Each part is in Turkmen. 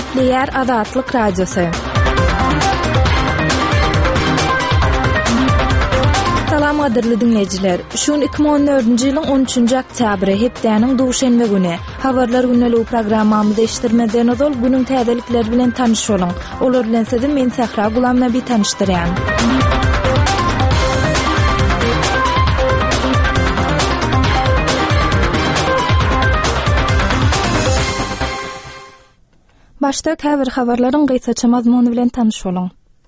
Nükleer Azatlyk Radiosu. Salam gaderli dinleyijiler. Şun 2014-nji ýylyň 13-nji oktýabry hepdeniň duşanby güni. Habarlar günlük programmamyzda iştirmeden ozal günüň täzelikleri bilen tanyş boluň. Olar bilen sizi men Sahra Gulamnaby tanışdyrýan. Başta käbir habarlaryň gysgaça mazmuny bilen tanyş boluň.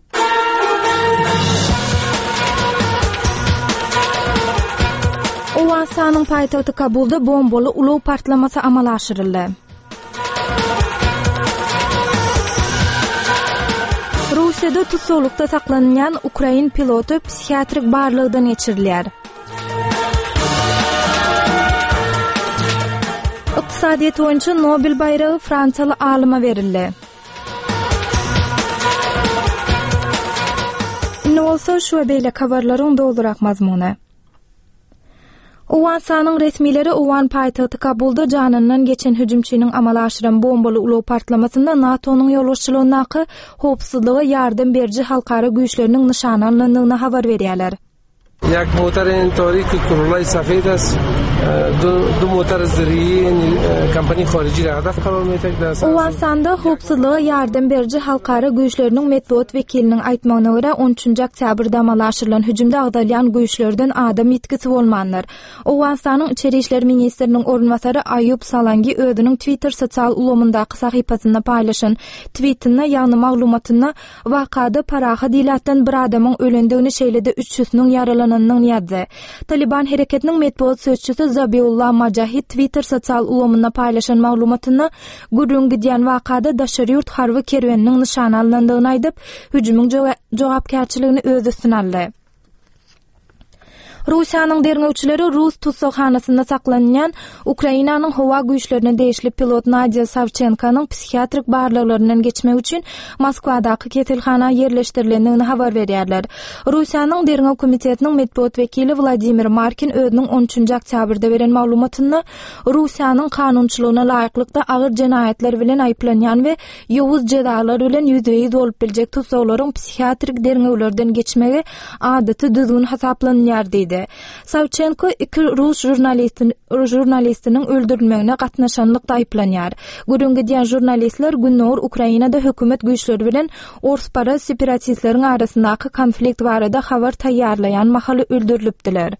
Owasanyň paýtagty Kabulda bombaly uluw partlamasy amala aşyryldy. Russiýada tutsulukda saklanýan Ukrain piloty psihiatrik barlygdan geçirilýär. Iqtisadiýet boýunça Nobel baýragy Fransaly alyma berildi. Indi bolsa şu beýle habarlaryň doldurak mazmuny. Owasanyň resmileri Owan paýtagty Kabulda janyndan geçen hüjümçiniň amala aşyran bombaly uluw partlamasynda NATO'nyň ýolbaşçylygyna howpsuzlyga ýardam berji halkara güýçleriniň nyşanlandygyny habar berýärler. یک موتر انتحاری که کرولای سفید است دو موتر زرعی کمپانی خارجی را هدف قرار می‌دهد. Owasanda howpsuzlyga ýardam berji halkara güýçleriniň medwat wekiliniň aýtmagyna görä 13-nji oktýabrda amala aşyrylan hüjümde agdalýan güýçlerden adam ýetkisi bolmanlar. Owasanyň içeri işler ministriniň ornwasary Aýub Salangi özüniň Twitter sosial ulgamyndaky sahypasynda paýlaşan tweetinde ýagny maglumatyna wakada paraha dilatdan bir adamyň ölendigini şeýlede 300-nüň ýaralananyny ýazdy. Taliban hereketiniň medwat sözçüsü Zabiullah Majahid Twitter sosial ulgamynda paýlaşan maglumatyna gürrüň gidýän wakada daşary ýurt harby kerweniniň nyşana alındygyny aýdyp, hüjümüň jogapkärçiligini öz üstüne aldy. Russiýanyň derňewçileri Rus tutsakhanasyna saklanýan Ukrainanyň howa güýçlerine değişli pilot Nadia Savchenkanyň psihiatrik barlyglaryndan geçmek üçin Moskwadaky keselhana ýerleşdirilendigini habar berýärler. Russiýanyň derňew komitetiniň medwat wekili Vladimir Markin özüniň 13-nji oktýabrda beren maglumatynda Russiýanyň kanunçylygyna laýyklykda agyr jenaýetler bilen aýplanýan we ýowuz jezalar bilen ýüzüňiz bolup biljek tutsawlaryň psihiatrik derňewlerden geçmegi adaty düzgün hasaplanýar diýdi. Savchenko iki Rus jurnalistiniň öldürilmegine gatnaşanlykda aýplanýar. Gürrüň gidýän jurnalistler günnäwir Ukrainada hökümet güýçleri bilen orspara separatistleriň arasyndaky konflikt barada habar taýýarlaýan mahaly öldürilipdiler.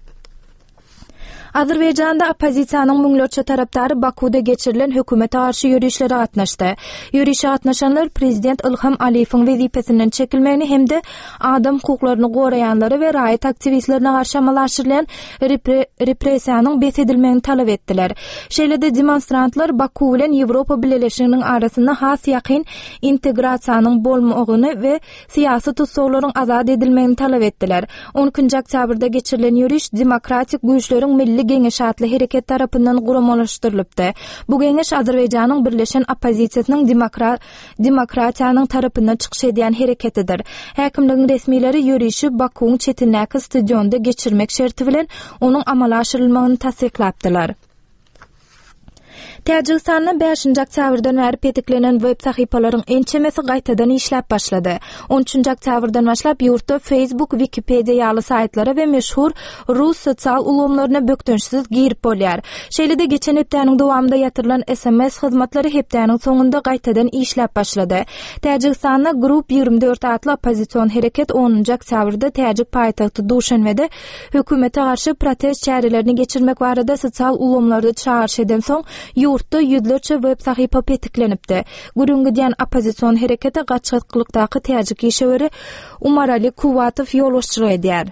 Azerbaýjanda opozisiýanyň müňlerçe tarapdary Bakuda geçirilen hökümete garşy ýürüýüşlere gatnaşdy. Ýürüýüşe gatnaşanlar prezident Ilham Aliýewiň wezipesinden çekilmegini hemde adam hukuklaryny goraýanlary we raýat aktivistlerine garşy amala aşyrylan repressiýanyň besedilmegini talap etdiler. Şeýlede demonstrantlar Baku bilen Ýewropa Birleşiginiň arasynda has ýakyn integrasiýanyň bolmagyny we syýasy tutsawlaryň azad edilmegini talap etdiler. 12-nji oktýabrda geçirilen ýürüýüş demokratik güýçleriň milli Geňeş adly hereket tarapyndan guramalaşdyrylypdy. Bu geňeş Azerbaýjanyň birleşen opozisiýasynyň demokratiýanyň tarapyndan çykyş edýän hereketidir. Häkimligiň resmileri ýürüýüşi Bakuň çetinäki stadionda geçirmek şerti bilen onuň amala aşyrylmagyny tasdiklapdylar. Täjikistanyň 5-nji oktýabrdan bäri petiklenen web sahypalaryň ençemesi gaýtadan işläp başlady. 13-nji oktýabrdan başlap ýurtda Facebook, Wikipedia ýaly saýtlary we meşhur Rus sosial ulgamlaryna bökdünçsiz girip bolýar. Şeýlede geçen hepdeniň dowamında ýatyrylan SMS hyzmatlary hepdeniň soňunda gaýtadan işläp başlady. Täjikistanda Grup 24 adly opozisiýon hereket 10-nji oktýabrda Täjik paýtagty Duşanbede hökümete garşy protest çärelerini geçirmek barada sosial ulgamlarda çağırş eden soň ýurtda ýüzlerçe web sahypa petiklenipdi. Gürrüň gidýän opozisiýon hereketi gaçgatyklıkdaky Täjik işgöri Umarali Kuwatow ýolbaşçylyk edýär.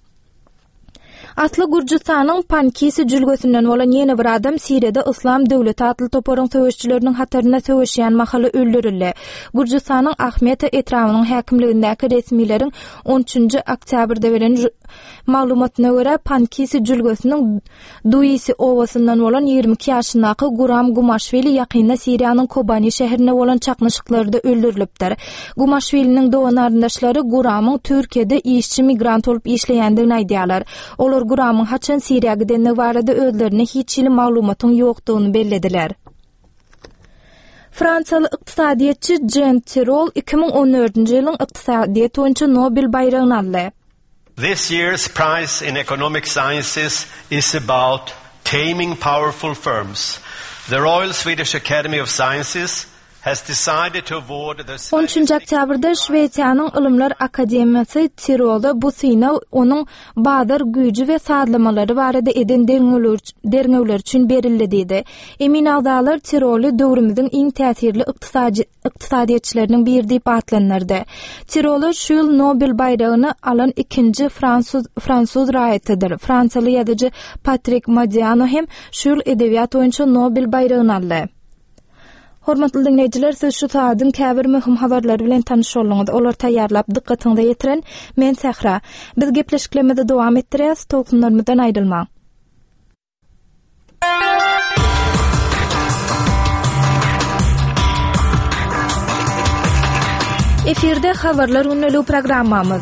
Atly Gürjistanyň Pankisi jülgesinden bolan ýene bir adam Siriýada Islam döwleti atly toparyň söwüşçileriniň hatyryna söwüşýän mahaly öldürildi. Gürjistanyň Ahmet etrawynyň häkimligindäki resmiýetiň 13-nji oktýabrda beren maglumatyna görä Pankisi jülgesiniň Duisi owasyndan bolan 22 ýaşyndaky Guram Gumashvili ýakynda Siriýanyň Kobani şäherine bolan çaknyşyklarda öldürilipdir. Gumashviliň dogan aryndaşlary Guramyň Türkiýede işçi migrant bolup işleýändigini aýdýarlar. Olar Guramyň haçan Siriýaga gidende barada özlerine hiç ýyly maglumatyň ýokdugyny bellediler. Fransalı iqtisadiyyatçı Jean Tirole 2014-nji ýylyň iqtisadiýat boýunça Nobel baýragyny aldy. This year's prize in economic sciences is about taming powerful firms. The Royal Swedish Academy of Sciences has decided to award the 13 oktýabrda Şweýçýanyň Ilmlar Akademiýasy Tirolda bu syna onuň bazar güýji we sadlamalary barada eden derňewler üçin berildi dedi. Emin agdalar Tirolly döwrümiziň iň täsirli iqtisadiýatçylarynyň biri diýip atlanardy. Tirolly şu ýyl Nobel baýragyny alan ikinji Fransuz raýatydyr. Fransaly ýazyjy Patrick Modiano hem şu ýyl edebiýat boýunça Nobel baýragyny aldy. Hormatly dinleyijiler, siz şu saatdyň käbir möhüm habarlary bilen tanyş bolýaňyz. Olar taýýarlap dikkatiňize ýetiren men Sahra. Biz gepleşiklerimizi dowam etdirýäs, tolkunlarymyzdan aýrylmaň. Efirde habarlar ünlü programmamız.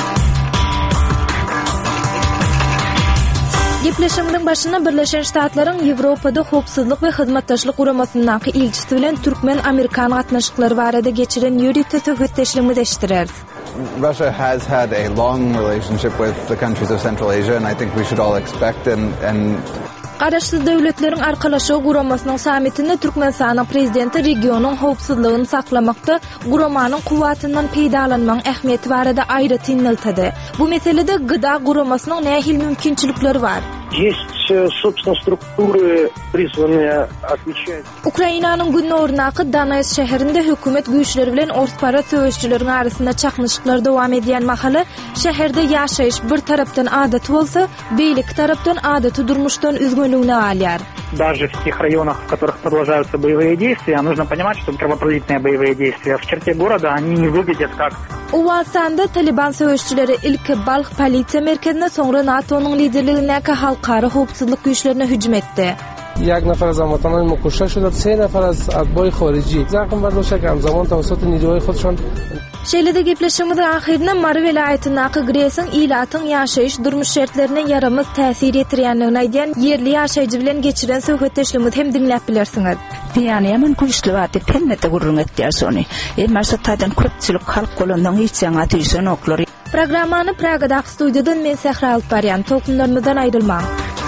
Gepleşimden başına Birleşen Ştatlaryň Ýewropada howpsuzlyk we hyzmatdaşlyk guramasyndaky ilçisi bilen Türkmen-Amerikan gatnaşyklary barada geçiren ýürüýte söhbetleşigimizi eşitdirýär. Russia has had a long relationship with the countries of Central Asia, and I think we should all expect and Garaşsyz döwletleriň arkalaşygy guramasynyň samitinde Türkmenistanyň prezidenti regionyň howpsuzlygyny saklamakda guramanyň kuwatyndan peýdalanmaň ähmiýeti barada aýry tiniltidi. Bu meselede gyda guramasynyň nähil mümkinçilikleri bar? Есть, собственно, структуры, призванные отвечать. Ukrainanyň Günnornaky Donetsk şäherinde hökümet güýçleri bilen ortpara söýüşçüleriň arasynda çaknışyklar dowam edýän mahaly şäherde ýaşaýyş bir tarapdan adaty bolsa, beýlik tarapdan adaty durmuşdan üzgünlügini alýar. Даже в тех районах, в которых продолжаются боевые действия, нужно понимать, что кровопролитные боевые действия в черте города, они не выглядят как... Owastanda Taliban söýüşçüleri ilk Balx polisiýa merkezine, soňra NATO'nyň liderligindäki halkara howpsuzlyk güýçlerine hüjüm etdi. یک نفر از هموطنان ما کشته شده، 3 نفر از اتباع خارجی زخم برداشته که همزمان توسط نیروهای خودشان. Şeýlede gepleşigimiz ahirinde Mary welaýatynyňky Gresin ilatyň ýaşaýyş durmuş şertlerine yaramaz täsir etirýänligini aýdýan yerli ýaşaýjy bilen geçiren söhbetleşigimizi hem dinläp bilersiňiz. Yani hemen güýçli wagty pennete gurrun etýär sony. Maksatdan köpçülik halk golundan hiçjan atyşyn oklary. Programmany Pragadaky studiýadan men Sahra alyp barýan. Tolkunlarymyzdan aýrylmaň.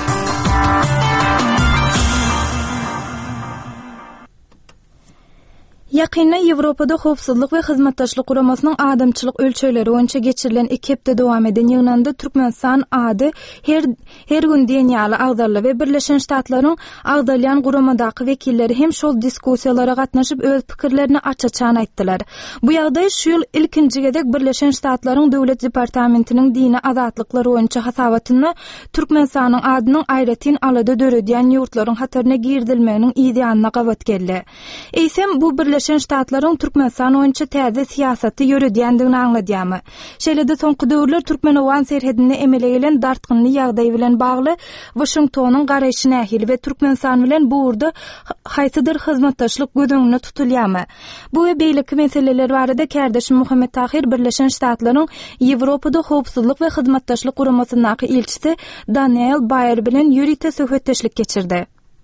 Ýakynda Ýewropada howpsuzlyk we hyzmatdaşlyk guramasynyň adamçylyk ölçeýleri boýunça geçirilen 2 hepde dowam eden ýygnanda Türkmenistan ady her gün dünýäli agdarly we Birleşen Ştatlaryň agdalýan guramadaky wekilleri hem şol diskussiýalara gatnaşyp öz pikirlerini açaçan aýtdylar. Bu ýagdaý şu ýyl ilkinji gedek Birleşen Ştatlaryň Döwlet Departamentiniň dini azatlykları boýunça hasabatyny Türkmenistanyň adynyň aýratyn alada döredýän ýurtlaryň hatyryna girdilmeginiň ideýanyna gabat geldi. Eýsem bu Birleşen Ştatlaryň Türkmenistan boýunça täze siýasaty ýöredýändigini anladýamy. Şeýlede soňky döwürler Türkmenowan serhedini emele gelen dartgynly ýagdaý bilen bagly Washingtonyň garaýşy nähili we Türkmenistan bilen bu urda haýsydyr hyzmatdaşlyk gödüňine tutulýamy. Bu we beýleki meseleler barada kärdeşim Muhammed Tahir Birleşen Ştatlaryň Ýewropada howpsuzlyk we hyzmatdaşlyk guramasyndaky ilçisi Daniel Bayer bilen ýürüýte söhbetleşik geçirdi.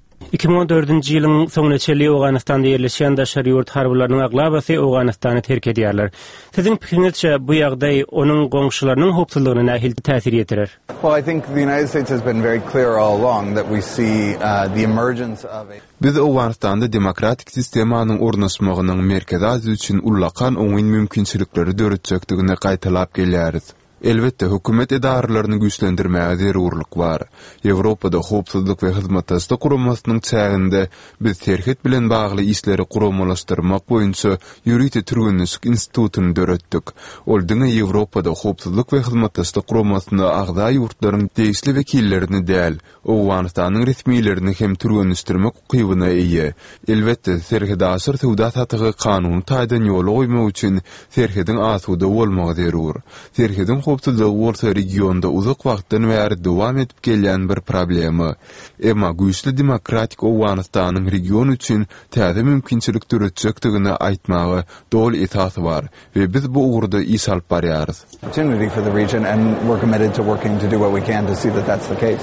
2014-nji ýylyň soňuna çeli Owganistanda ýerleşen daşary ýurt harbalarynyň aglabasy Owganistany terk edýärler. Siziň pikirinizçe bu ýagdaý onuň goňşularynyň howpsuzlygyna nähil täsir ýetirer? Well, I think the United States has been very clear all along that we see the emergence of a... Biz Owganistanda demokratik sistemanyň ornaşmagynyň Merkezi Aziýa üçin ullakan oňyn mümkinçilikleri döretjekdigini gaýtalap gelýäris. Elbette hökümet edaralaryny güýçlendirmäge zerurlyk bar. Ýewropada howpsuzlyk we hyzmatdaşlyk guramasynyň çäginde biz terhet bilen bagly işleri guramalaşdyrmak boýunça ýürüýte türgünlük institutyny döretdik. Ol diňe Ýewropada howpsuzlyk we hyzmatdaşlyk guramasyna agda ýurtlaryň deýisli wekillerini däl, Owganistanyň resmiýlerini hem türgünleşdirmek hukugyna eýe. Elbette serhede asyr töwda tatygy kanuny taýdan ýola goýmak üçin serhedin asuda bolmagy zerur. Serhedin howpsuzlyk bolsa regionda uzak wagtdan bäri dowam edip gelýän bir problemi. Emma güýçli demokratik Owganistanyň region üçin täze mümkinçilik döretjekdigini aýtmagy dol esasy bar we biz bu ugurda iş alyp barýarys. Opportunity for the region, and we're committed to working to do what we can to see that that's the case.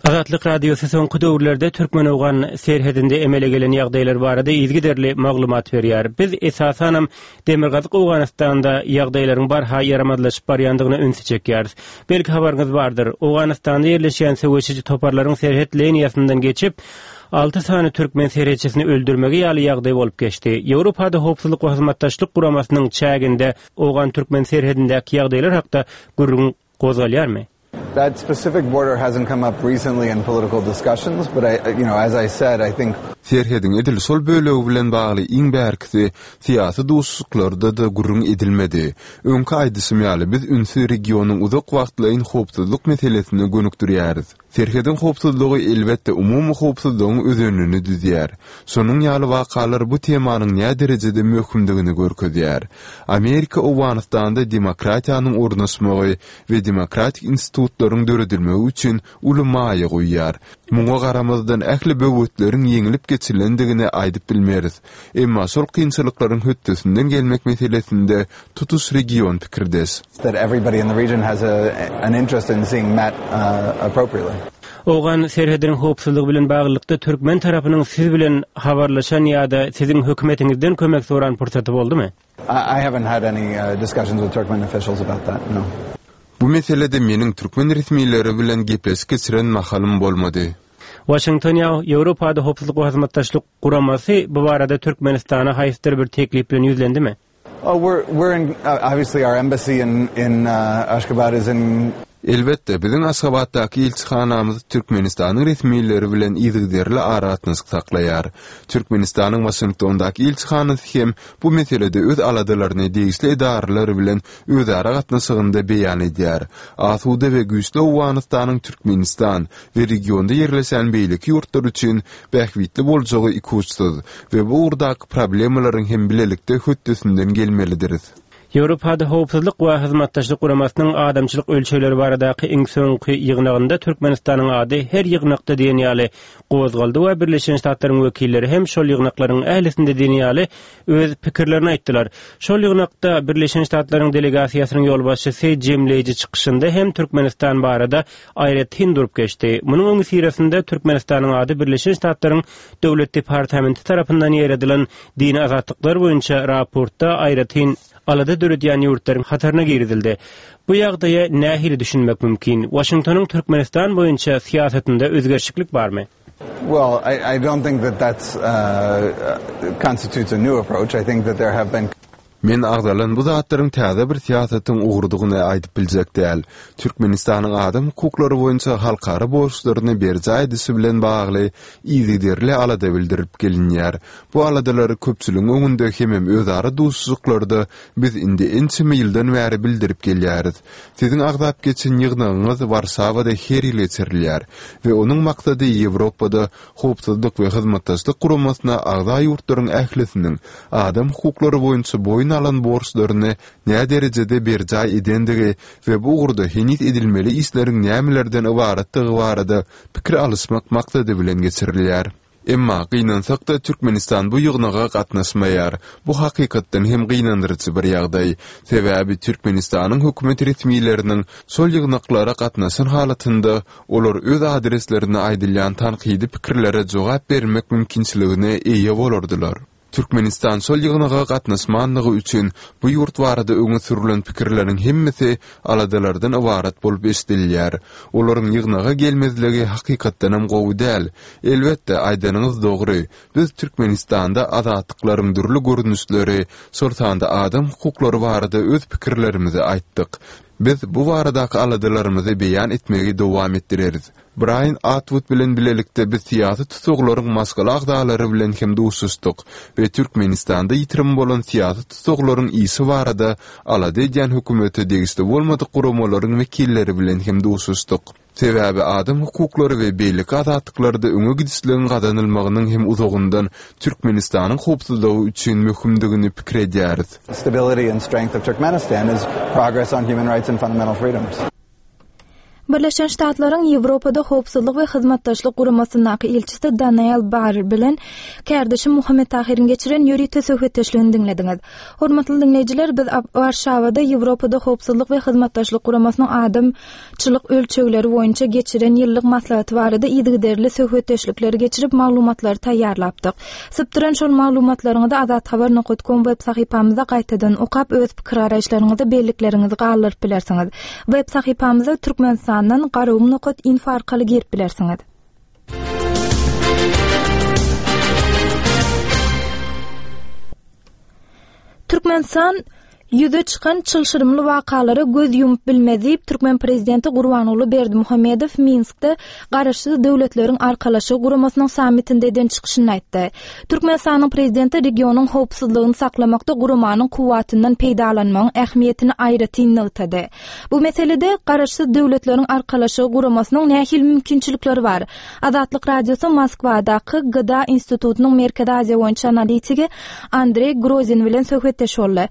Azatlyk radiosu soňky döwürlerde Türkmen owgan serhedinde emele gelen ýagdaýlar barada ýygyderli maglumat berýär. Biz esasanam Demirgazyk Owganystanda ýagdaýlaryň barha ýaramadylaşyp barýandygyna üns çekýäris. Belki habaryňyz bardyr. Owganystanda ýerleşýän söwüşçi toparlaryň serhed liniýasyndan geçip 6 sany türkmen serhetçisini öldürmegi ýaly ýagdaý bolup geçdi. Ýewropada howpsuzlyk we hyzmatdaşlyk guramasynyň çäginde owgan türkmen serhedindäki ýagdaýlar hakda gurrun gozalýarmy? That specific border hasn't come up recently in political discussions, but as I said, I think serhedin edil sol bölegi bilen bagly iň bärkisi syýasy dostluklarda da gurrun edilmedi. Öňki aýdysym ýaly biz ünsü regionyň uzak wagtlaryň howpsuzlyk meselesini gönükdirýäris. Serhedin howpsuzlygy elbetde umumy howpsuzlygyň özününi düzýär. Sonuň ýaly wakalar bu temanyň näme derejede möhümdigini görkezýär. Amerika Owganystanda demokratiýanyň ornaşmagy we demokratik institutlaryň döredilmegi üçin ulamaýa goýýar. Muňa garamazdan ähli böwütleriň ýeňilip geçilendigini aýdyp bilmeriz. Emma sol kynçylyklaryň höttesinden gelmek meselesinde tutus region pikirdes. That everybody in the region has an interest in seeing met appropriately. Owgan serhediniň howpsuzlygy bilen baglykda türkmen tarapynyň siz bilen habarlaşan ýa-da siziň hökümetingizden kömek soran pursaty boldymy? I haven't had any discussions with Turkmen officials about that, no. Bu meselede meniň türkmen resmiýetleri bilen gepleşik geçiren mahalym bolmady. Washington Ýewropada howpsuzlyk we hyzmatdaşlyk guramasy bu barada Türkmenistana haýsy bir teklip bilen ýüzlendimi? We're in obviously our embassy in Ashgabat is in. Elbette biziň Aşgabatdaky elçixanamyz Türkmenistanyň resmiýetleri bilen ýygyderli aratnaşyk saklaýar. Türkmenistanyň Washingtondaky elçixanasy hem bu meselede öz aladalaryny degişli edarlar bilen özara gatnaşygynda beýan edýär. Asuda we güýçli Owganystanyň Türkmenistan we regionda ýerleşen beýlik ýurtlar üçin bähwitli boljagy ikuçsyz we bu urdaky problemalaryň hem bilelikde höttesinden gelmelidir. Ýewropada howpsuzlyk we hyzmatdaşlyk guramasynyň adamçylyk ölçeğleri baradaky iň soňky ýygnagynda Türkmenistanyň ady her ýygnakda diýen ýaly gozgaldy we Birleşen Ştatlaryň wekilleri hem şol ýygnaklaryň ählisinde diýen ýaly öz pikirlerini aýtdylar. Şol ýygnakda Birleşen Ştatlaryň delegasiýasynyň ýolbaşçysy jemleýiji çykyşynda hem Türkmenistan barada aýrat hindurup geçdi. Munyň öňü sirasynda Türkmenistanyň ady Birleşen Ştatlaryň döwlet departamenti tarapyndan ýeredilen dini azatlyklar boýunça raportda aýrat alada döredýän ýurtlaryň hataryna girdildi. Bu ýagdaýa nähili düşünmek mümkin? Washingtonyň Türkmenistan boýunça siýasatynda özgerçiklik barmy? Well, I don't think that's constitutes a new approach. I think that there have been. Men agdalan bu zatlaryň täze bir siýasatyň ugurdygyny aýdyp biljek däl. Türkmenistanyň adam hukuklary boýunça halkara borçlaryny berjäýdisi bilen bagly ýygyderli alada bildirip gelinýär. Bu aladalary köpçüligiň öňünde hem özara dostluklarda biz indi ençimi ýyldan bäri bildirip gelýäris. Siziň agdap geçen ýygnagyňyz Warsawada her ýyl geçirilýär we onuň maksady Ýewropada howpsuzlyk we hyzmatdaşlyk guramasyna agda ýurtlaryň ählisiniň adam hukuklary boýunça boýun alan borçlaryny näme derejede berjäý edendigi we bu ugurda henit edilmeli işleriň nämelerden ibaratdygy barada pikir alysmak maksady bilen geçirilýär. Emma gynansak-da Türkmenistan bu ýygnaga gatnaşmaýar. Bu hakykatdan hem gynandyrjy bir ýagdaý. Sebäbi Türkmenistanyň hökümet resmiýetleriniň sol ýygnaklara gatnaşan halatynda olar öz adreslerini aýdylýan tanqidi pikirlere jogap bermek mümkinçiligine eýe bolardylar. Türkmenistan sol ýygnaga gatnaşmanlygy üçin bu ýurt barada öňe sürülen pikirleriň hemmesi aladalardan ibarat bolup esdilýär. Olaryň ýygnaga gelmezligi hakykatdan hem gowy däl. Elbetde aýdanyňyz dogry. Biz Türkmenistanda azatlyklaryň dürli görnüşleri, sortanda adam hukuklary barada öz pikirlerimizi aýtdyk. Biz bu baradaky aladalarymyzy beýan etmegi dowam etdireriz. Brian Atwood bilen bilelikde biz siýasy tutuglaryň maskaly agdalary bilen hem dostuşdyk we Türkmenistanda ýitirim bolan siýasy tutuglaryň ýysy barada alada edýän hökümeti degişli bolmadyk guramalaryň wekilleri bilen hem dostuşdyk. Sebäbi adam hukuklary we beýlik azatlyklary öňe gidişligiň gadanylmagynyň hem uzagyndan Türkmenistanyň howpsuzlygy üçin möhümdigini pikir edýäris. Stability and strength of Turkmenistan is progress on human rights and fundamental freedoms. Birleşen Ştatlaryň Ýewropada howpsuzlyk we hyzmatdaşlyk guramasyndaky elçisi Daniel Barr bilen kardeşim Muhammed Tahir'in geçiren ýöri söhbetdeşligini dinlediňiz. Hormatly dinleýijiler, biz Warşawada Ýewropada howpsuzlyk we hyzmatdaşlyk guramasynyň adamçylyk ölçegleri boýunça geçiren ýyllyk maslahaty barada ýygyderli söhbetdeşlikleri geçirip maglumatlary taýýarlapdyk. Sypdyran şol maglumatlaryňyzy azathabar.com web sahypamyzda gaýtadan okap öz pikir araýşlaryňyzy belliklerinizi galdyryp bilersiňiz. Web sahypamyzda Türkmenistan Garawum.info arkaly girip bilersiňiz. Türkmenistan ýüze çykan çylşyrymly wakalary göz ýumyp bilmezip Türkmen prezidenti Gurbanuly Berdimuhammedow Minskde garaşsyz döwletleriň arkalaşy guramasynyň sammitinde eden çykyşyny aýtdy. Türkmenistanyň prezidenti regionyň howpsuzlygyny saklamakda guramanyň kuwatyndan peýdalanmagyň ähmiýetini aýratyn ýetdi. Bu meselede garaşsyz döwletleriň arkalaşy guramasynyň nähil mümkinçilikleri bar. Azatlyk radiosu Moskwadaky Gıda institutynyň Merkezi Aziýa boýunça analitigi Andrey Grozin bilen söhbetdeşdi.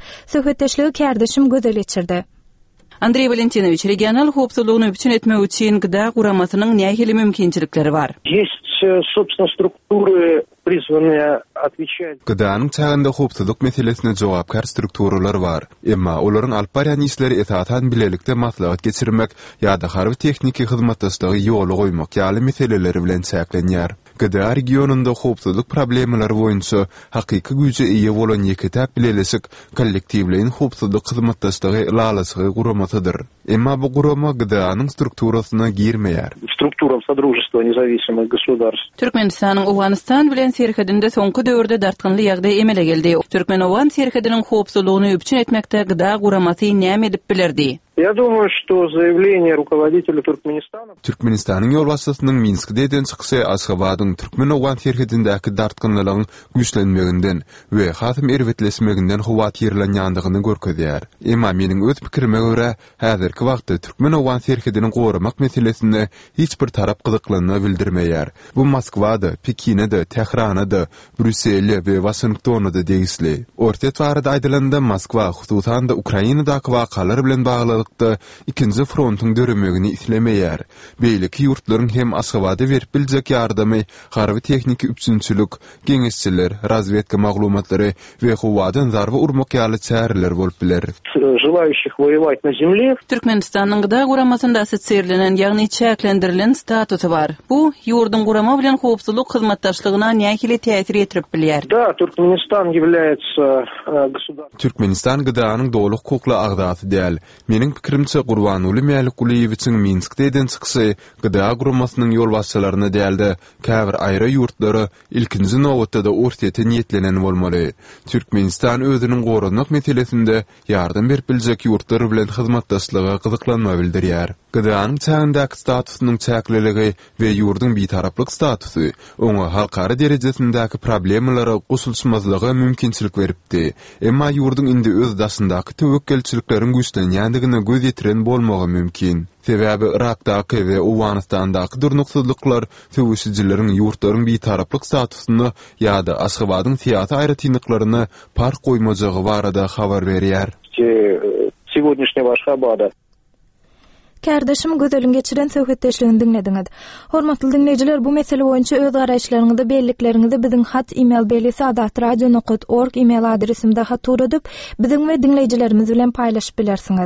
Kardeşim gözel geçirdi. Andrey Valentinoviç, regional howpsuzlygyny bütün etmek üçin gıda guramasynyň nähili mümkinçilikleri bar? Собственно, структуры призванные отвечать. Gıdanyň çağında howpsuzlyk meselesine jogapkar strukturalar bar. Emma olaryň alyp barýan işleri etatan bilelikde maslahat geçirmek ýa-da harby tekniki hyzmatdaşlygy ýoly goýmak ýaly meseleleri bilen çäklenýär. Gıda regionunda howpsuzlyk problemleri boýunça hakyky güýje eýe bolan ýeki täp bilelesik kollektiwlerin howpsuzlyk hyzmatdaşlygy lalasy guramasydyr. Emma bu gurama gıdanyň strukturasyna girmeýär. Структурам Содружества независимых государств. Türkmenistanyň Owganistan bilen serhedinde soňky döwürde dartgynly ýagdaý emele geldi. Türkmen-Owan serhediniň howpsuzlygyny üpçün etmekde gıda guramasy näme edip bilerdi? Я думаю, что заявление руководителя Туркменистана. Türkmenistanyň ýolbaşçysynyň Minskde eden çyksy Aşgabatyň Türkmen-Owan serhedindäki dartgynlylygyň güýçlenmeginden we hasym erwetleşmeginden howat ýerlenýändigini görkezýär. Emma meniň öz pikirime görä, häzirki wagtda Türkmen-Owan serhedini goramak meselesinde hiç bir tarap gyzyklygyny bildirmeýär. Bu Moskwada, Pekinde, Tehranda, Brüsselde we Washingtonda degisli. Orta tarada aýdylanda Moskwa hususan da Ukrainadaky wakalar bilen bagly ikinci frontyň dörümegini islemeýär. Beýleki ýurtlaryň hem Aşgabatda berip biljek ýardamy, harby tekniki üpsünçilik, geňeşçiler, razvedka maglumatlary we howadan zarby urmak ýaly çäreler bolup biler. Желающих воевать на земле. Türkmenistanyň gıda guramasynda assotsiýerlenen, ýagny çäklendirilen statusy bar. Bu ýurdun gurama bilen howpsuzlyk hyzmatdaşlygyna nähili täsir etdirip bilýär. Да, Туркменистан является государством. Türkmenistan gıdanyň doluk hukukly agdasy däl. Meniň pikirimçe Gurbanuly Mälikguliýewiň Minskde eden çyksy gıda guramasynyň ýolbaşçylaryna däldi. Käbir aýra ýurtlary ilkinji nowatda da ortaýa niýetlenen bolmaly. Türkmenistan özüniň goranak meselesinde ýardam berip biljek ýurtlar bilen hyzmatdaşlyga gyzyklanma bildirýär. Gıdanyň çağındaky statusynyň çäkliligi we ýurdun bitaraplyk statusy oňa halkara derejesindäki problemlary gusulşmazlygy mümkinçilik beripdi. Emma ýurdun indi öz daşyndaky tewekkelçilikleriň güýçlenýändigine göz ýetiren bolmagy mümkin. Sebäbi Irakdaky we Owganistandaky durnuksyzlyklar tewüşijileriň ýurtlaryň bitaraplyk statusyny ýa-da Aşgabatyň syýasy aýratynlyklaryny park goýmajagy barada habar berýär. Сегодняшнего Ашхабада. Kardeşim gözelin geçiren söhbetdeşligini dinlediňiz. Hormatly dinleýijiler, bu mesele boýunça öz garaşlaryňyzy, belliklerinizi biziň hat email belesi adatradio.org email adresimde hat uradyp biziň we dinleýijilerimiz bilen paýlaşyp bilersiňiz.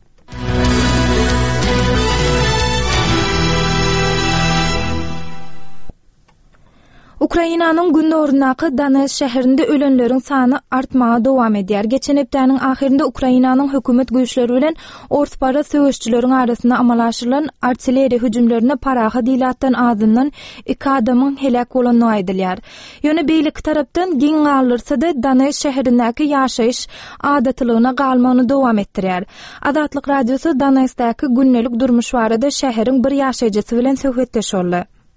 Ukrainanyň gündorundaky Donetsk şäherinde ölenleriň sany artmaga dowam edýär. Geçen hepdeniň ahirinde Ukrainanyň hökümet güýçleri bilen ortpara söwüşçileriň arasynda amalaşylan artilleriýa hüjümlerine paraha dilatdan azyndan 2 adamyň helak bolanyny aýdylýar. Ýöne beýlik tarapdan giň galyrsa-da Donetsk şäherindäki ýaşaýyş adatlygyna galmagyny dowam etdirýär. Azatlyk radiosu Donetskdäki günnelik durmuş barada şäheriň bir ýaşaýjysy bilen söhbetdeşdi.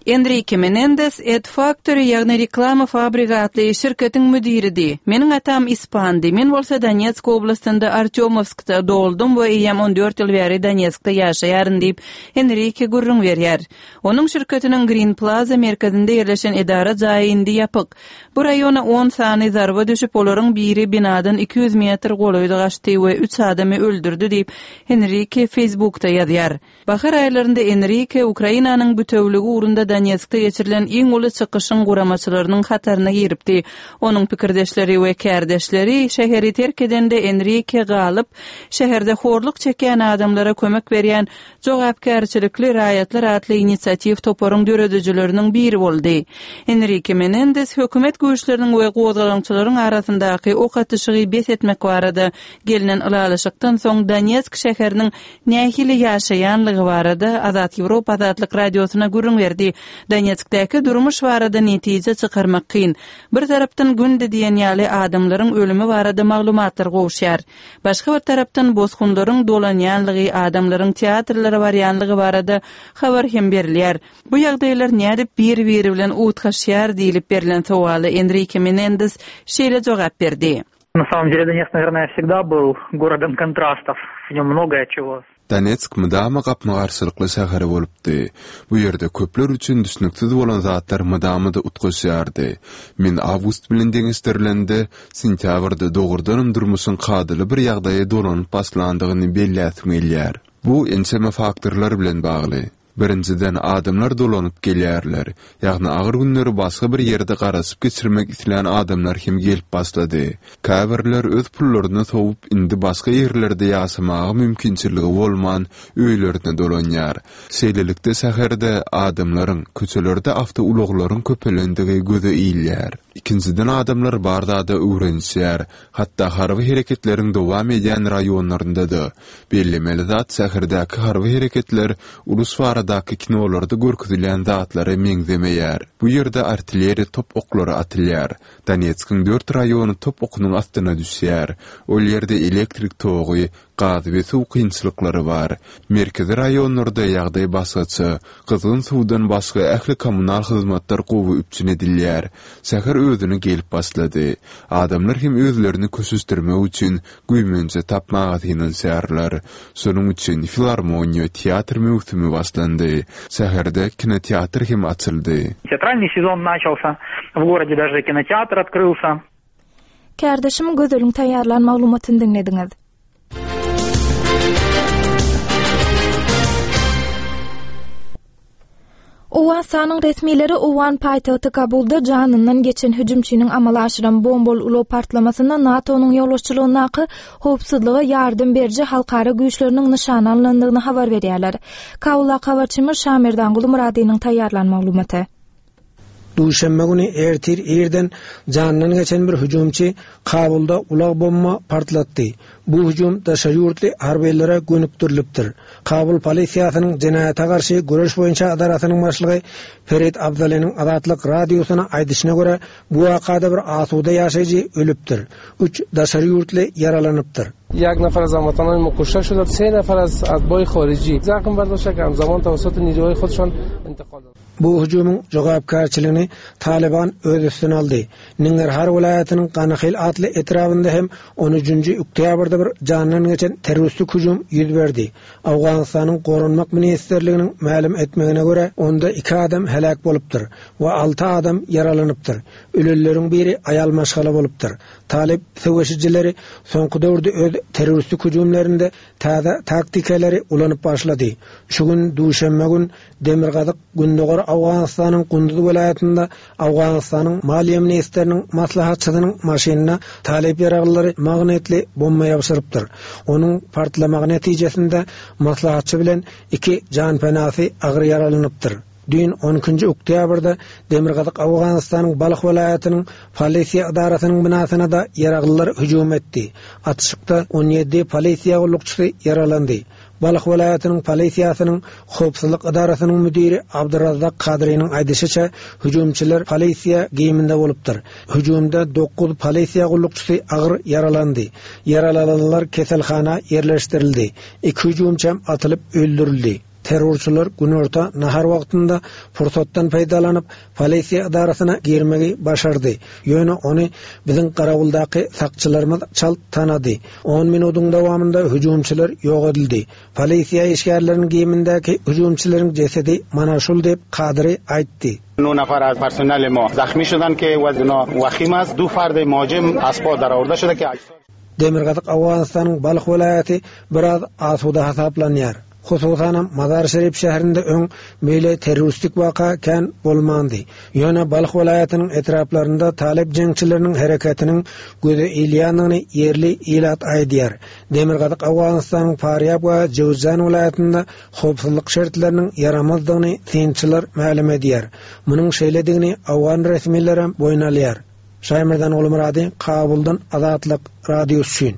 Enrique Menendez Ed Factory ýagny reklama fabrikatly şirketiň müdiridi. Meniň atam İspandy. Men bolsa Donetsk oblastynda Artyomovskda doldum we ýam 14 ýyl bäri Donetskda ýaşaýaryn diýip Enrique gurrun berýär. Onuň şirketiniň Green Plaza merkezinde ýerleşen edara jaýyndy ýapyk. Bu raýona 10 sany zarba düşüp olaryň biri binadan 200 metr golaýda gaçdy we 3 adamy öldürdi diýip Enrique Facebook'ta ýazýar. Bahar aýlarynda Enrique Ukrainanyň bütewligi ugrunda Donetsk'te geçirilen iň uly çykyşyň guramaçylarynyň hataryna giripdi. Onuň pikirdeşleri we kärdeşleri şäheri terk edende Enrique galyp, şäherde horluk çeken adamlara kömek berýän jogapkärçilikli raýatlar atly inisiativ toparyň döredijiläriniň biri boldy. Enrique Menendez hökümet güýçleriniň we gozgalançylaryň arasyndaky ok atışygy bes etmek barada gelinen ılalaşykdan soň Donetsk şäheriniň nähili ýaşaýanlygy barada Azat Ýewropa Azatlyk radiosuna gurrun berdi. Donetskdäki durmuş barada netije çykarmak kyn. Bir tarapdan günde diýen ýaly adamlaryň ölümi barada maglumatlar gowşýar. Başga bir tarapdan bozgunlaryň dolanýanlygy, adamlaryň teatrlara barýanlygy barada habar hem berilýär. Bu ýagdaýlar nädip bir-biri bilen utgaşýar diýilip berilen sowaly Enrique Menendez şeýle jogap berdi. На самом деле Донецк, наверное, всегда был городом контрастов. В нем многое чего. Donetsk mydama gapma garşylykly şäher bolupdy. Bu ýerde köpler üçin düşnüksiz bolan zatlar mydamyda utgaşýardy. Men awgust bilen deňizdirlende sentýabrda dogurdanam durmuşyň kadyly bir ýagdaýa dolanyp başlandygyny bellätmeli. Bu enseme faktorlar bilen bagly. Birinciden adamlar dolanyp gelýärler. Ýagny agyr günleri başga bir ýerde garaşyp geçirmek isleýän adamlar hem gelip başlady. Käbirler öz pullaryny sovup indi başga ýerlerde ýaşamagy mümkinçiligi bolman öýlerine dolanýar. Şeýlelikde şäherde adamlaryň köçelerde awto uluglaryň köpelendige göze iýilýär. İkinciden adamlar bardada öwrenýär, hatda harby hereketleriň dowam edýän raýonlarynda da. Bellemeli zat şäherdäki harby hereketler ulus daky kinolarda görkezilýän zatlary meňzemeýär. Bu ýerde artilleriýa top oklary atylýar. Donetskiň 4 raýony top okunyň astyna düşýär. Ol ýerde elektrik togy, gaz we suw kynçylyklary bar. Merkezi raýonlarda ýagdaý başgaça, gyzgyn suwdan başga ähli kommunal hyzmatlar gowy üpçün edilýär. Şäher özüni gelip başlady. Adamlar hem özlerini kösüstirmek üçin güýmençe tapmagy tinýärler. Şonuň üçin filarmoniýa, teatr mewsimi başlandy. Şäherde kinoteatr hem açyldy. Театральный сезон начался. В городе даже кинотеатр открылся. Kärdeşim gözeliň taýýarlan maglumatyny dinlediňiz. Owasanyň resmileri Owan paýtagty Kabulda janyndan geçen hüjümçiniň amala aşyran bombol ulo partlamasynda NATO-nyň ýoluşçylygynaky howpsuzlyga ýardym berji halkara güýçleriniň nişan alındygyny habar berýärler. Kabulda habarçymyz Şamirdan Gulmuradynyň taýýarlan maglumaty. Duşanbe günü ertir erden janyndan geçen bir hüjümçi Kabulda ulaq bomba partlatdy. Bu hüjüm daşary ýurtly harbeylere gönükdirilipdir. Kabul polisiýasynyň jenayata garşy güreş boýunça adaratynyň başlygy Ferit Abdalanyň Azatlyk radiosuna aýdyşyna görä bu wakada bir asuda ýaşaýjy ölüpdir. 3 daşary ýurtly yaralanypdyr. یک نفر از هموطنان ما کشته شد، 3 نفر از اتباع خارجی زخم برداشته که همزمان توسط نیروهای خودشان انتقال دادند. Bu hüjümüň jogapkärçiligini Taliban öz üstüne aldy. Ningerhar welaýatynyň Qanakhil atly etrafynda hem 13-nji oktýabrda bir janyndan geçen terroristlik hüjüm ýüz berdi. Awganystanyň Gorunmak ministrliginiň ma'lum etmegine görä, onda 2 adam helak bolupdyr we 6 adam yaralanypdyr. Ölülleriň biri aýal maşgala bolupdyr. Talib söwüşçileri soňky döwürde öz terroristlik hüjümlerinde taýda taktikalary ulanyp başlady. Şu gün duşanbe gün Demirgazyk Gündogor Awganystanyň Gunduz welaýatynda Awganystanyň Maliýe ministriniň maslahatçysynyň maşynyna talep ýaraglary magnetli bomba ýapyrypdyr. Onuň partlamagy netijesinde maslahatçy bilen 2 jan penasy agyr yaralanypdyr. Dün 12-nji oktýabrda Demirgazyk Awganystanyň Balyk welaýatynyň polisiýa idarasynyň binasyna da ýaraglylar hüjüm etdi. Atışykda 17 polisiýa gulukçysy yaralandy. Balyk welaýatynyň polisiýasynyň howpsuzlyk idarasynyň müdiri Abdurrazzak Kadriýanyň aýdyşyça hüjümçiler polisiýa giyiminde bolupdyr. Hüjümde 9 polisiýa gulukçysy agyr yaralandy. Yaralananlar keselhana ýerleşdirildi. 2 hüjümçi atylyp öldürildi. terrorçular günorta nahar wagtynda fursatdan peýdalanyp polisiýa idarasyna girmegi başardy. Ýöne onu biziň Garaguldaky sakçylarymyz çal tanady. 10 minutyň dowamında hüjümçiler ýok edildi. Polisiýa işgärleriniň giyimindäki hüjümçilerin jesedi mana şul dep Kadri aýtdy. 9 نفر از پرسنل ما زخمی شدن که وضع وخیم است. 2 فرد مهاجم اسباب درآورده شده که Demirgazyk Awganystanyň Balyk welaýaty biraz asuda hasaplanýar. Hususan Mazar Şerif şäherinde öň meýle terroristik waka kän bolmandy. Ýöne Balyk welaýatynyň etraplarynda talep jeňçileriniň hereketiniň göze ilýanyny ýerli ilat aýdýar. Demirgazyk Awganystanyň Faryab we Jowzan welaýatynda howpsuzlyk şertleriniň yaramazdygyny synçylar ma'lum edýär. Munyň şeýledigini Awgan resmiýleri boýnalýar. Şaýmyrdan Ulumrady, Kabuldan Azatlyk radiosu üçin.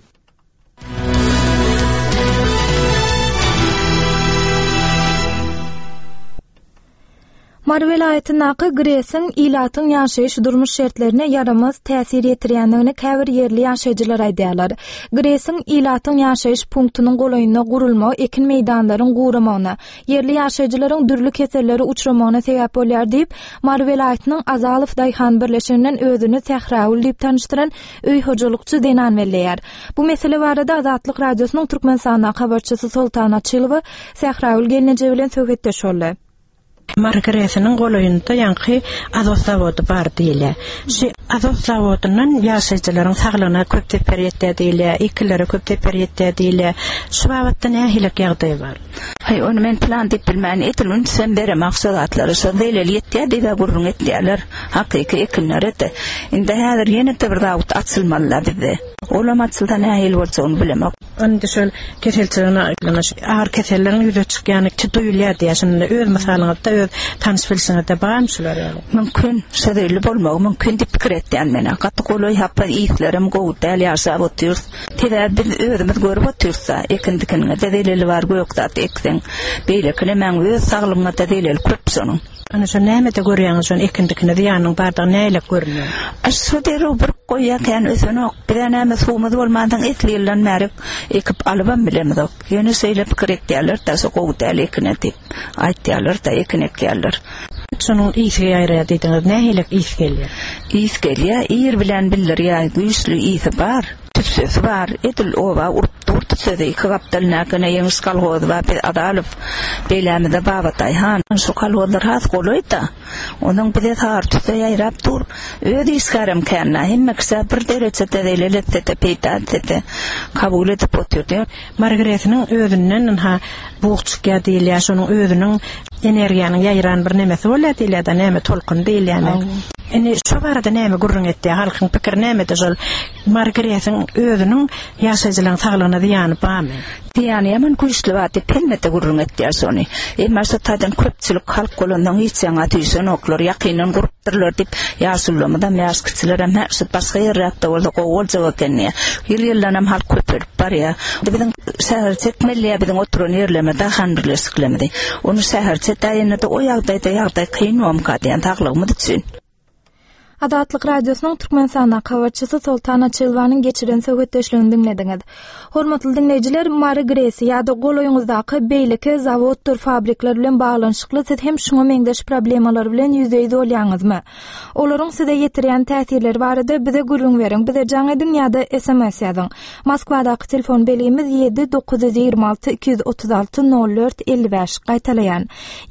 Mar welaýatynaky Gresiň ilatyň ýaşaýyş durmuş şertlerine yaramaz täsir ýetirýändigini käbir ýerli ýaşaýjylar aýdýarlar. Gresiň ilatyň ýaşaýyş punktynyň golaýyna gurulma, ekin meýdanlaryň guramagyna, ýerli ýaşaýjylaryň dürli keselleri uçramagyna sebäp bolýar diýip Mar welaýatynyň Azalyw daýhan birleşiginiň özüni Sähraul diýip tanıştyran öý hojalykçy Denan Welleýär. Bu mesele barada Azatlyk radiosynyň türkmen sanaty habarçysy Sultana Çylywy Sähraul gelneje bilen söhbetdeş boldy. Margaret'nin golaýynda ýanky azot zawody bar diýile. Şu azot zawodynyň ýaşaýjylaryň saglygyna köp teper ýetdiýile, ikilere köp teper ýetdiýile. Şu wagtda nähilek ýagdaý bar. Hay onu men plan diýip bilmän etilin sen bere maksadatları şondaýla ýetdiýär gurrun etdiýärler. Hakyky ikilere de. Indi häzir ýene bir zawod açylmaly bizde. Olam açyldan nähil bolsaň bilemok. Indi şol keselçilerine ağır kesellerin ýüze çykýany duýulýar diýäşinde öz masalyňyzda öz tanış bilseňizde barmyşlar ýaly. Mümkin şeýle bolmagy mümkin diýip pikir etdiň meni. Gatty golaý hapda ýitlerim gowdal ýaşap otyr. Teder biz özümiz görüp otyrsa ekindikine dedeleli bar gökdat eksen. Beýlekine men öz saglygyma dedeleli köp sonuň. Ana şu näme de görýäňiz şol ekindikine diýanyň barda näle görünýär. Aşso dero bir goýa kän özüne bir näme suwmaz bolmandan etliýärler märik ekip alybam bilemizok. Ýöne şeýle pikir etdiýärler da şu gowdal ekine diýip aýtdylar da ekine ekýärler. Şonuň ýygy ýaýra diýdiňiz nähilek ýyg gelýär. Ýyg gelýär, ýer bilen bildirýär, güýçli ýygy bar. Tüpsüz var, edil ova urturt sözi kıvaptılına gına yemiş kalhoz var bir Adalyw beýlemide baba Tayhan şu kalhozlar has goloýda onun bir de tar tutsa ýaýrap dur öýdi iskarym känna hemme kısa bir derecede delelette peýtadi kabul edip otyrdy. Margaret'nin özünden ha buğçukya diýilýär şonuň özüniň energiýanyň ýaýran bir nemesi bolýar diýilýär da näme tolkun diýilýär. Ene şu barada näme gurrun etdi halkyň pikir näme de şol Margaret'in özüniň ýaşaýjylaryň saglygyna diýany bamy. Diýany ýaman güýçli wagty pelmete gurrun etdi şony. Emma tadan köpçülik halk golundan ýetseň atyşyn oklar ýakynyň gurupdyrlar diýip ýaşullamada mäskçiler hem häpsi başga ýerde bolsa gowul jawabkenni. Ýyllarynam halk köpürip barýar. Biziň şäher çetmeli biziň oturan ýerlemede handyrlysyklemedi. Onu şäher çetaýyny da o ýagdaýda kyn omkadýan taglygymyz üçin. Azatlyk radiosynyň türkmen sanaty habarçysy Sultana Çylywyň geçiren söhbetdeşligini dinlediňiz. Hormatly dinleýijiler, Mary Gresi ýa-da golaýyňyzdaky beýleki zawodlar, fabrikler bilen baglanyşykly siz hem şuňa meňdeş problemalar bilen ýüzeye bolýaňyzmy? Olaryň size ýetirýän täsirleri barada bize gurrun beriň, bize jaň edin ýa-da SMS ýazyň. Moskwadaky telefon belimiz 7926 236 04 55. Gaýtalaýan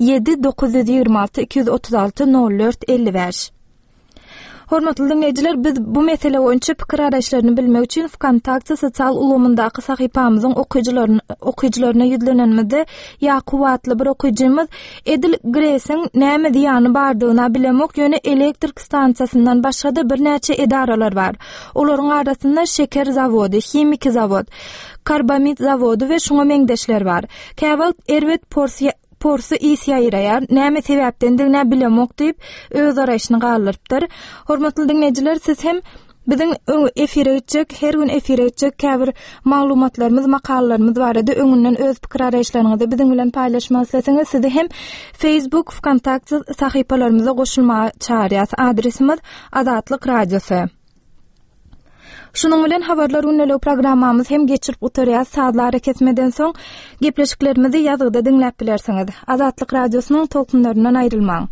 7926 236 04 55. Hormatly dinleýijiler, biz bu mesele boýunça pikir araşlaryny bilmek üçin Kontakty sosial ulgamyndaky sahypamyzyň okuyjylaryna ýüzlenenmizde ýa-kuwatly bir okuyjymyz Edil Gresiň näme diýany bardygyna bilemok ýöne elektrik stansiýasyndan başga bir näçe edaralar bar. Olaryň arasynda şeker zawody, hemiki zawod, karbamid zawody we şuňa meňdeşler bar. Käbel erwet porsu ýaýraýar, näme sebäpdendigine bilemok diýip öz araşyny galypdyr. Hormatly dinleýijiler, siz hem biziň efire geçjek, her gün efire geçjek käbir maglumatlarymyz, makalalarymyz barada öňünden öz pikir araşlaryňyzy biziň bilen paýlaşmasyňyz, sizi hem Facebook, Kontakty sahypalarymyza goşulmagy çağırýas. Adresimiz Azatlyk Radiosy. Şunun bilen habarlar ünlülü programmamız hem geçirip utarıyaz saatlara kesmeden soň gepleşiklerimizi ýazgyda dinläp bilersiňiz. Azatlyk radiosynyň tolkunlaryndan aýrylmaň.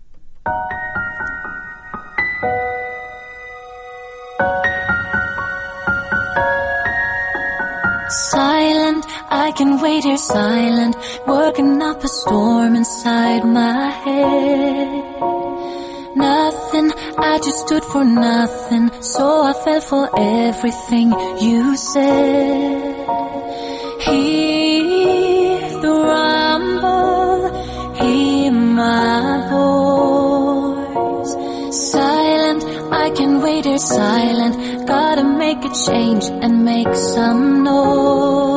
Silent, I can wait here silent, working up a storm inside my head. Nothing, I just stood for nothing, so I fell for everything you said. Hear the rumble, hear my voice. Silent, I can wait here silent, gotta make a change and make some noise.